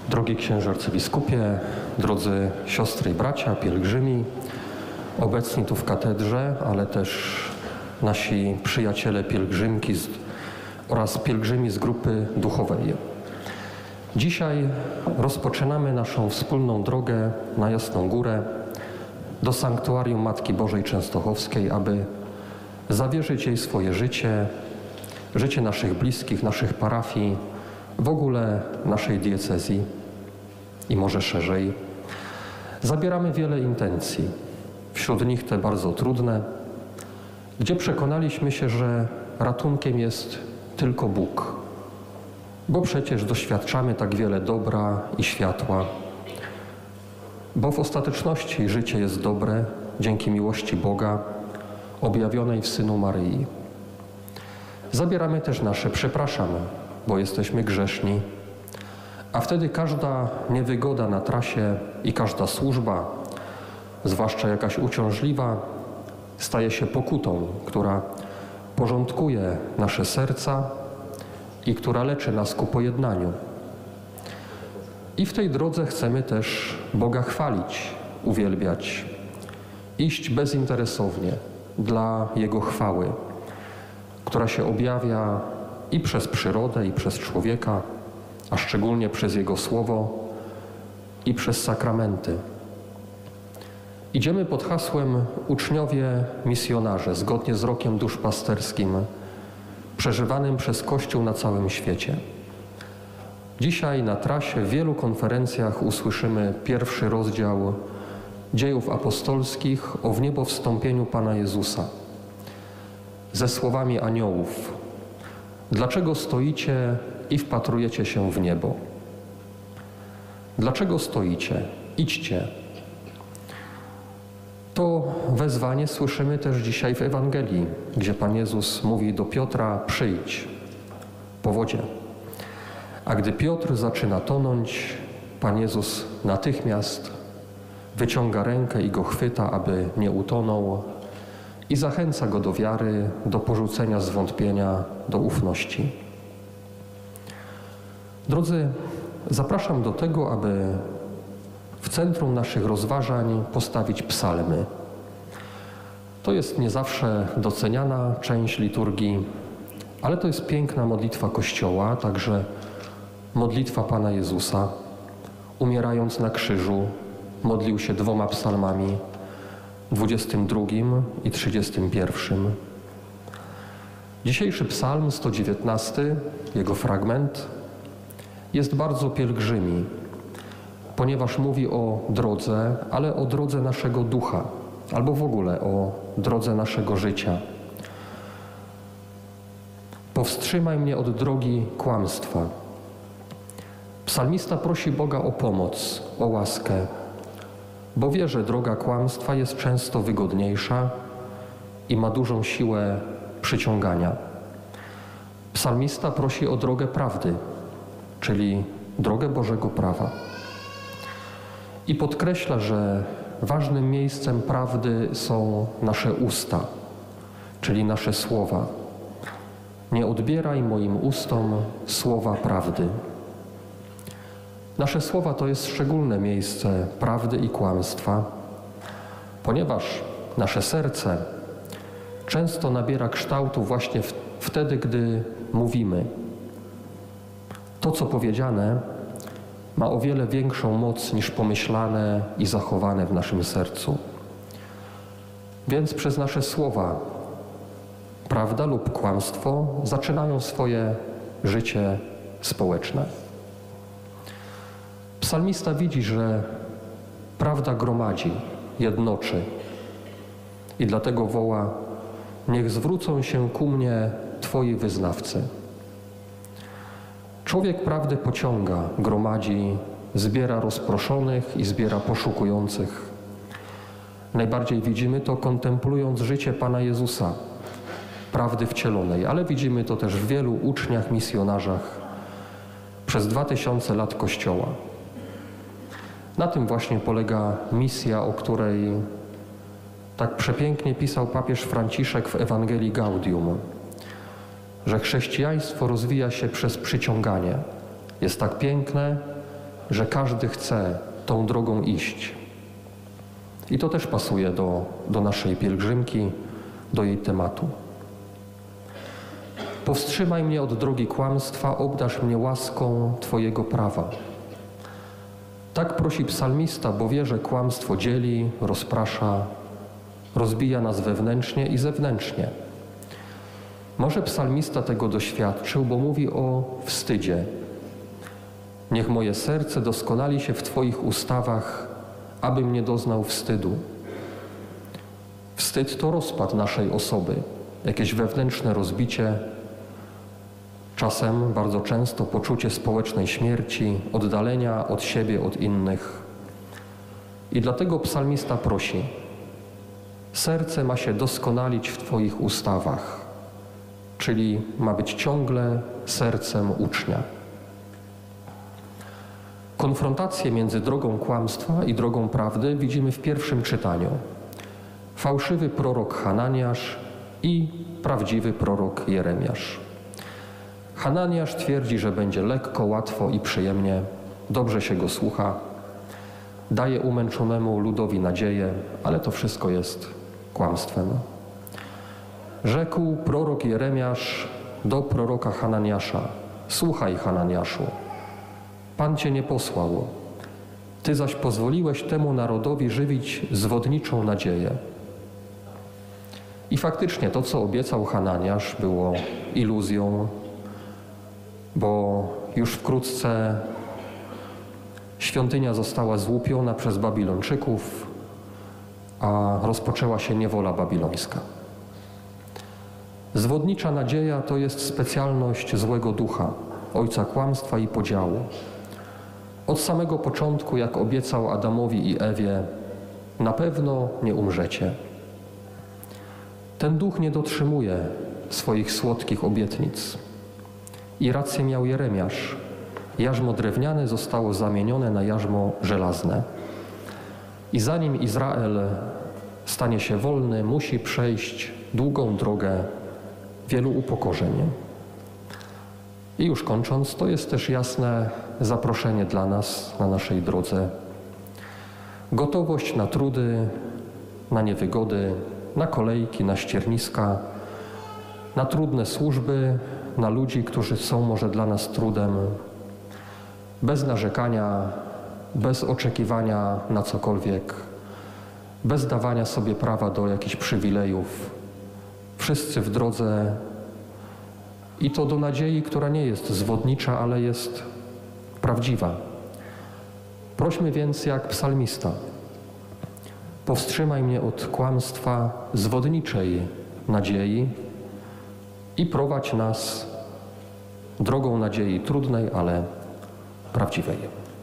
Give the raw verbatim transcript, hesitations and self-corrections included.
Drogi księże arcybiskupie, drodzy siostry i bracia, pielgrzymi, obecni tu w katedrze, ale też nasi przyjaciele pielgrzymki z, oraz pielgrzymi z grupy duchowej. Dzisiaj rozpoczynamy naszą wspólną drogę na Jasną Górę do sanktuarium Matki Bożej Częstochowskiej, aby zawierzyć jej swoje życie, życie naszych bliskich, naszych parafii, w ogóle naszej diecezji i może szerzej. Zabieramy wiele intencji, wśród nich te bardzo trudne, gdzie przekonaliśmy się, że ratunkiem jest tylko Bóg, bo przecież doświadczamy tak wiele dobra i światła, bo w ostateczności życie jest dobre dzięki miłości Boga objawionej w Synu Maryi. Zabieramy też nasze przepraszamy, bo jesteśmy grzeszni, a wtedy każda niewygoda na trasie i każda służba, zwłaszcza jakaś uciążliwa, staje się pokutą, która porządkuje nasze serca i która leczy nas ku pojednaniu. I w tej drodze chcemy też Boga chwalić, uwielbiać, iść bezinteresownie dla Jego chwały, która się objawia i przez przyrodę, i przez człowieka, a szczególnie przez Jego Słowo i przez sakramenty. Idziemy pod hasłem uczniowie misjonarze, zgodnie z rokiem duszpasterskim, przeżywanym przez Kościół na całym świecie. Dzisiaj na trasie w wielu konferencjach usłyszymy pierwszy rozdział Dziejów Apostolskich o wniebowstąpieniu Pana Jezusa ze słowami aniołów: dlaczego stoicie i wpatrujecie się w niebo? Dlaczego stoicie? Idźcie. To wezwanie słyszymy też dzisiaj w Ewangelii, gdzie Pan Jezus mówi do Piotra: przyjdź po wodzie. A gdy Piotr zaczyna tonąć, Pan Jezus natychmiast wyciąga rękę i go chwyta, aby nie utonął, i zachęca go do wiary, do porzucenia zwątpienia, do ufności. Drodzy, zapraszam do tego, aby w centrum naszych rozważań postawić psalmy. To jest nie zawsze doceniana część liturgii, ale to jest piękna modlitwa Kościoła, także modlitwa Pana Jezusa. Umierając na krzyżu, modlił się dwoma psalmami, dwudziestym drugim i trzydziestym pierwszym. Dzisiejszy psalm sto dziewiętnasty, jego fragment, jest bardzo pielgrzymi, ponieważ mówi o drodze, ale o drodze naszego ducha, albo w ogóle o drodze naszego życia. Powstrzymaj mnie od drogi kłamstwa. Psalmista prosi Boga o pomoc, o łaskę, bo wie, że droga kłamstwa jest często wygodniejsza i ma dużą siłę przyciągania. Psalmista prosi o drogę prawdy, czyli drogę Bożego prawa. I podkreśla, że ważnym miejscem prawdy są nasze usta, czyli nasze słowa. Nie odbieraj moim ustom słowa prawdy. Nasze słowa to jest szczególne miejsce prawdy i kłamstwa, ponieważ nasze serce często nabiera kształtu właśnie w, wtedy, gdy mówimy. To, co powiedziane, ma o wiele większą moc niż pomyślane i zachowane w naszym sercu. Więc przez nasze słowa prawda lub kłamstwo zaczynają swoje życie społeczne. Psalmista widzi, że prawda gromadzi, jednoczy i dlatego woła: niech zwrócą się ku mnie Twoi wyznawcy. Człowiek prawdy pociąga, gromadzi, zbiera rozproszonych i zbiera poszukujących. Najbardziej widzimy to, kontemplując życie Pana Jezusa, prawdy wcielonej, ale widzimy to też w wielu uczniach, misjonarzach przez dwa tysiące lat Kościoła. Na tym właśnie polega misja, o której tak przepięknie pisał papież Franciszek w Ewangelii Gaudium, że chrześcijaństwo rozwija się przez przyciąganie. Jest tak piękne, że każdy chce tą drogą iść. I to też pasuje do, do naszej pielgrzymki, do jej tematu. Powstrzymaj mnie od drogi kłamstwa, obdarz mnie łaską Twojego prawa. Tak prosi psalmista, bo wie, że kłamstwo dzieli, rozprasza, rozbija nas wewnętrznie i zewnętrznie. Może psalmista tego doświadczył, bo mówi o wstydzie. Niech moje serce doskonali się w Twoich ustawach, abym nie doznał wstydu. Wstyd to rozpad naszej osoby, jakieś wewnętrzne rozbicie, czasem, bardzo często poczucie społecznej śmierci, oddalenia od siebie, od innych. I dlatego psalmista prosi: serce ma się doskonalić w Twoich ustawach, czyli ma być ciągle sercem ucznia. Konfrontację między drogą kłamstwa i drogą prawdy widzimy w pierwszym czytaniu. Fałszywy prorok Hananiasz i prawdziwy prorok Jeremiasz. Hananiasz twierdzi, że będzie lekko, łatwo i przyjemnie, dobrze się go słucha, daje umęczonemu ludowi nadzieję, ale to wszystko jest kłamstwem. Rzekł prorok Jeremiasz do proroka Hananiasza: słuchaj, Hananiaszu, Pan cię nie posłał, ty zaś pozwoliłeś temu narodowi żywić zwodniczą nadzieję. I faktycznie to, co obiecał Hananiasz, było iluzją, bo już wkrótce świątynia została złupiona przez Babilończyków, a rozpoczęła się niewola babilońska. Zwodnicza nadzieja to jest specjalność złego ducha, ojca kłamstwa i podziału. Od samego początku, jak obiecał Adamowi i Ewie, na pewno nie umrzecie. Ten duch nie dotrzymuje swoich słodkich obietnic. I rację miał Jeremiasz. Jarzmo drewniane zostało zamienione na jarzmo żelazne. I zanim Izrael stanie się wolny, musi przejść długą drogę wielu upokorzeń. I już kończąc, to jest też jasne zaproszenie dla nas na naszej drodze. Gotowość na trudy, na niewygody, na kolejki, na ścierniska, na trudne służby, na ludzi, którzy są może dla nas trudem, bez narzekania, bez oczekiwania na cokolwiek, bez dawania sobie prawa do jakichś przywilejów. Wszyscy w drodze i to do nadziei, która nie jest zwodnicza, ale jest prawdziwa. Prośmy więc jak psalmista: powstrzymaj mnie od kłamstwa zwodniczej nadziei i prowadź nas drogą nadziei trudnej, ale prawdziwej.